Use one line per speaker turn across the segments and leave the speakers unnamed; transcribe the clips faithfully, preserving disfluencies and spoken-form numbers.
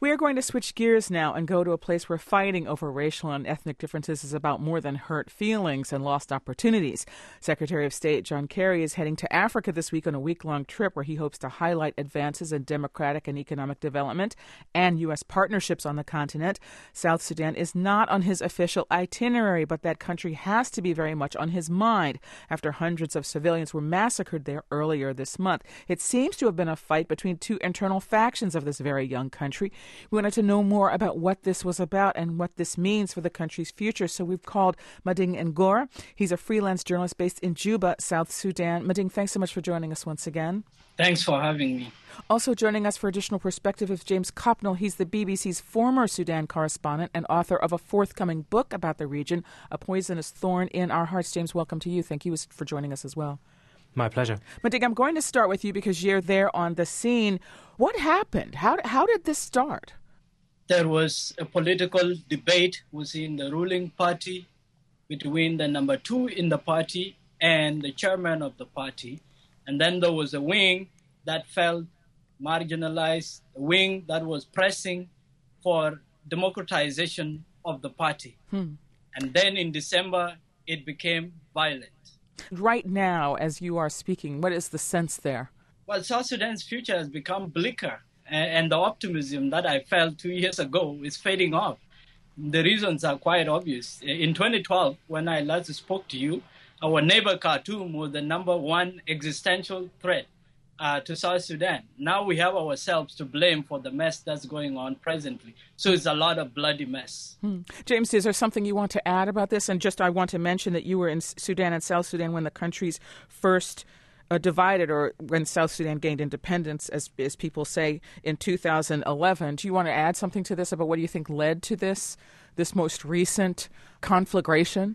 We are going to switch gears now and go to a place where fighting over racial and ethnic differences is about more than hurt feelings and lost opportunities. Secretary of State John Kerry is heading to Africa this week on a week-long trip where he hopes to highlight advances in democratic and economic development and U S partnerships on the continent. South Sudan is not on his official itinerary, but that country has to be very much on his mind after hundreds of civilians were massacred there earlier this month. It seems to have been a fight between two internal factions of this very young country. We wanted to know more about what this was about and what this means for the country's future, so we've called Mading Ngor. He's a freelance journalist based in Juba, South Sudan. Mading, thanks so much for joining us once again.
Thanks for having me.
Also joining us for additional perspective is James Copnell. He's the B B C's former Sudan correspondent and author of a forthcoming book about the region, A Poisonous Thorn in Our Hearts. James, welcome to you. Thank you for joining us as well.
My pleasure.
Mading, I'm going to start with you because you're there on the scene. What happened? How, how did this start?
There was a political debate within the ruling party between the number two in the party and the chairman of the party. And then there was a wing that felt marginalized, a wing that was pressing for democratization of the party. Hmm. And then in December, it became violent.
Right now, as you are speaking, what is the sense there?
Well, South Sudan's future has become bleaker, and the optimism that I felt two years ago is fading off. The reasons are quite obvious. In twenty twelve, when I last spoke to you, our neighbor Khartoum was the number one existential threat uh, to South Sudan. Now we have ourselves to blame for the mess that's going on presently. So it's a lot of bloody mess.
Hmm. James, is there something you want to add about this? And just I want to mention that you were in Sudan and South Sudan when the countries first uh, divided, or when South Sudan gained independence, as, as people say, in two thousand eleven. Do you want to add something to this about what do you think led to this, this most recent conflagration?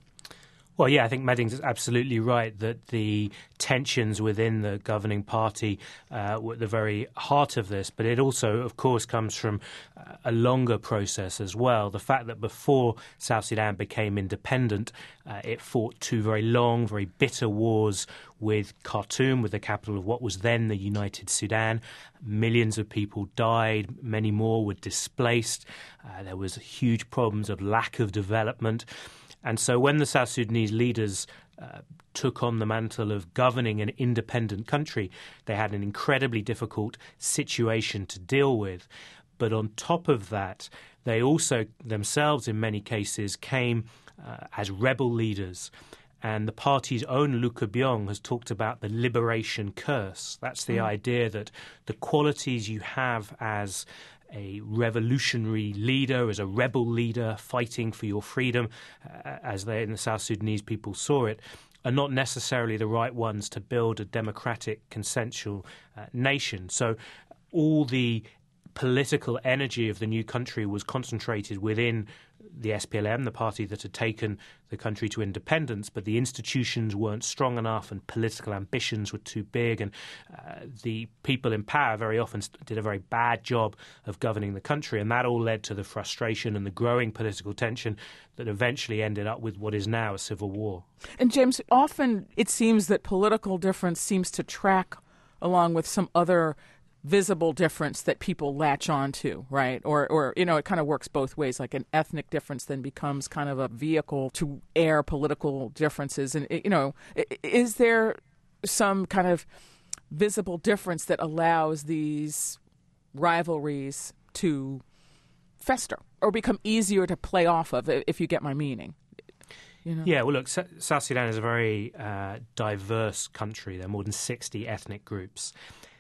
Well, yeah, I think Mading's absolutely right that the tensions within the governing party uh, were at the very heart of this. But it also, of course, comes from a longer process as well. The fact that before South Sudan became independent, uh, it fought two very long, very bitter wars with Khartoum, with the capital of what was then the United Sudan. Millions of people died, many more were displaced. Uh, there was huge problems of lack of development. And so when the South Sudanese leaders uh, took on the mantle of governing an independent country, they had an incredibly difficult situation to deal with. But on top of that, they also themselves, in many cases, came uh, as rebel leaders. And the party's own Luka Byong has talked about the liberation curse. That's the mm. idea that the qualities you have as a revolutionary leader, as a rebel leader fighting for your freedom, uh, as they in the South Sudanese people saw it, are not necessarily the right ones to build a democratic, consensual uh, nation. So all the political energy of the new country was concentrated within the S P L M, the party that had taken the country to independence, but the institutions weren't strong enough and political ambitions were too big, and uh, the people in power very often did a very bad job of governing the country, and that all led to the frustration and the growing political tension that eventually ended up with what is now a civil war.
And James, often it seems that political difference seems to track along with some other visible difference that people latch on to, right? Or, or you know, it kind of works both ways. Like an ethnic difference then becomes kind of a vehicle to air political differences. And, you know, is there some kind of visible difference that allows these rivalries to fester or become easier to play off of, if you get my meaning? You know?
Yeah, well, look, S- South Sudan is a very uh, diverse country. There are more than sixty ethnic groups.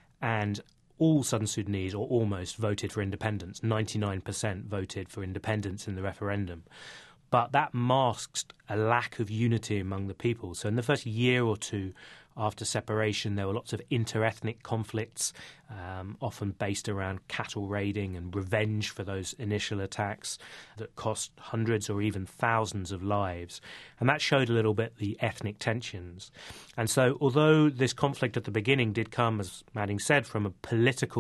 And all Southern Sudanese, or almost, voted for independence. ninety-nine percent voted for independence in the referendum. But that masked a lack of unity among the people. So in the first year or two after separation, there were lots of inter-ethnic conflicts, um, often based around cattle raiding and revenge for those initial attacks that cost hundreds or even thousands of lives. And that showed a little bit the ethnic tensions. And so although this conflict at the beginning did come, as Mading said, from a political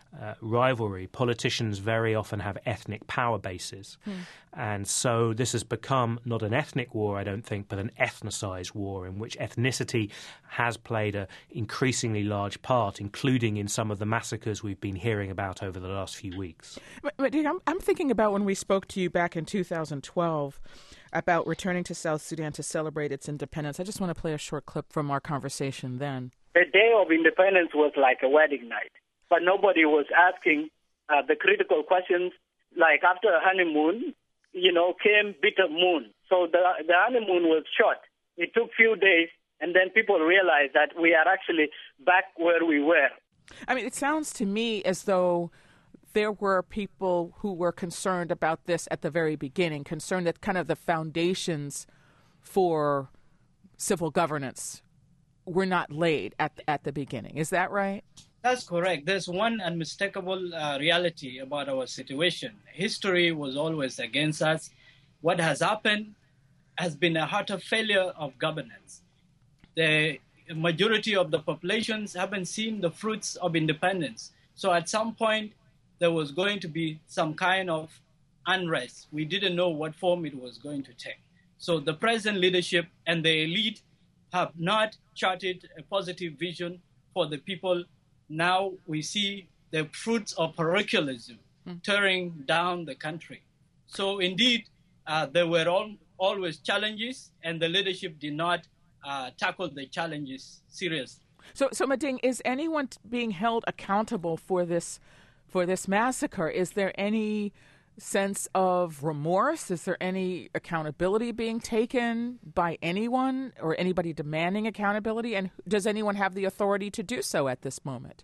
uh, rivalry. Politicians very often have ethnic power bases. Hmm. And so this has become not an ethnic war, I don't think, but an ethnicized war in which ethnicity has played an increasingly large part, including in some of the massacres we've been hearing about over the last few weeks.
But, but I'm, I'm thinking about when we spoke to you back in two thousand twelve about returning to South Sudan to celebrate its independence. I just want to play a short clip from our conversation then.
The day of independence was like a wedding night, but nobody was asking uh, the critical questions. Like after a honeymoon, you know, came bitter moon. So the the honeymoon was short. It took few days, and then people realized that we are actually back where we were.
I mean, it sounds to me as though there were people who were concerned about this at the very beginning, concerned that kind of the foundations for civil governance were not laid at at the beginning. Is that right?
That's correct. There's one unmistakable uh, reality about our situation. History was always against us. What has happened has been a heart of failure of governance. The majority of the populations haven't seen the fruits of independence. So at some point, there was going to be some kind of unrest. We didn't know what form it was going to take. So the present leadership and the elite have not charted a positive vision for the people. Now we see the fruits of parochialism mm. tearing down the country. So indeed, uh, there were all, always challenges, and the leadership did not uh, tackle the challenges seriously.
So, so Mading, is anyone being held accountable for this for this massacre? Is there any sense of remorse? Is there any accountability being taken by anyone or anybody demanding accountability? And does anyone have the authority to do so at this moment?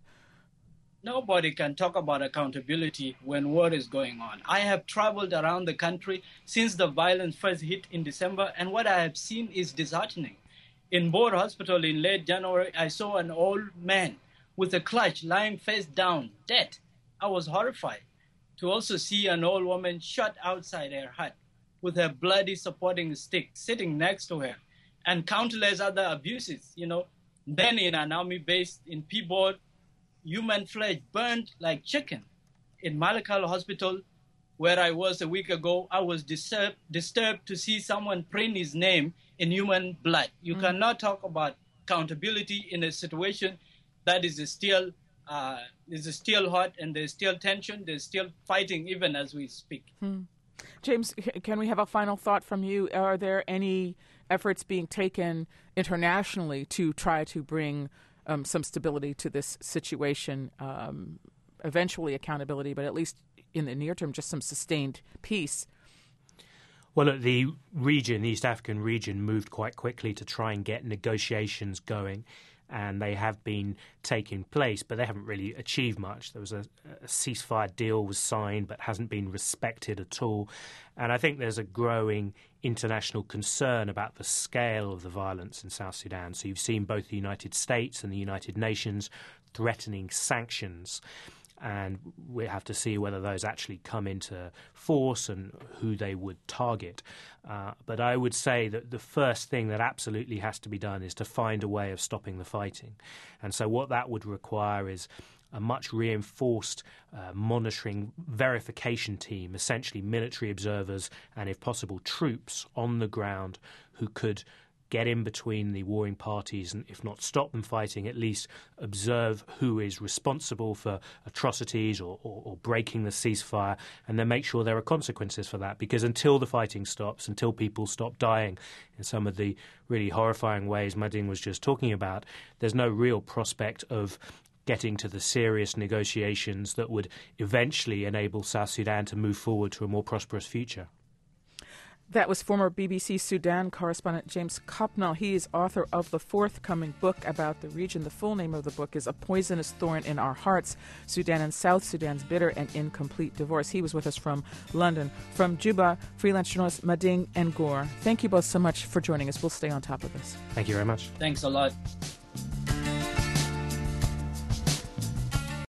Nobody can talk about accountability when war is going on. I have traveled around the country since the violence first hit in December, and what I have seen is disheartening. In Bor Hospital in late January, I saw an old man with a clutch lying face down, dead. I was horrified to also see an old woman shot outside her hut with her bloody supporting stick sitting next to her, and countless other abuses, you know. Then in an army base in Pibor, human flesh burned like chicken. In Malakal Hospital, where I was a week ago, I was disturbed, disturbed to see someone print his name in human blood. You mm. cannot talk about accountability in a situation that is still uh, is still hot, and there's still tension, there's still fighting even as we speak.
Hmm. James, can we have a final thought from you? Are there any efforts being taken internationally to try to bring um, some stability to this situation, um, eventually accountability, but at least in the near term, just some sustained peace?
Well, look, the region, the East African region, moved quite quickly to try and get negotiations going, and they have been taking place, but they haven't really achieved much. There was a, a ceasefire deal was signed, but hasn't been respected at all. And I think there's a growing international concern about the scale of the violence in South Sudan. So you've seen both the United States and the United Nations threatening sanctions. And we have to see whether those actually come into force and who they would target. Uh, but I would say that the first thing that absolutely has to be done is to find a way of stopping the fighting. And so what that would require is a much reinforced uh, monitoring verification team, essentially military observers and, if possible, troops on the ground who could get in between the warring parties and, if not stop them fighting, at least observe who is responsible for atrocities or, or, or breaking the ceasefire, and then make sure there are consequences for that. Because until the fighting stops, until people stop dying in some of the really horrifying ways Mading was just talking about, there's no real prospect of getting to the serious negotiations that would eventually enable South Sudan to move forward to a more prosperous future.
That was former B B C Sudan correspondent James Copnall. He is author of the forthcoming book about the region. The full name of the book is A Poisonous Thorn in Our Hearts, Sudan and South Sudan's Bitter and Incomplete Divorce. He was with us from London. From Juba, freelance journalist Mading Ngor. Thank you both so much for joining us. We'll stay on top of this.
Thank you very much.
Thanks a lot.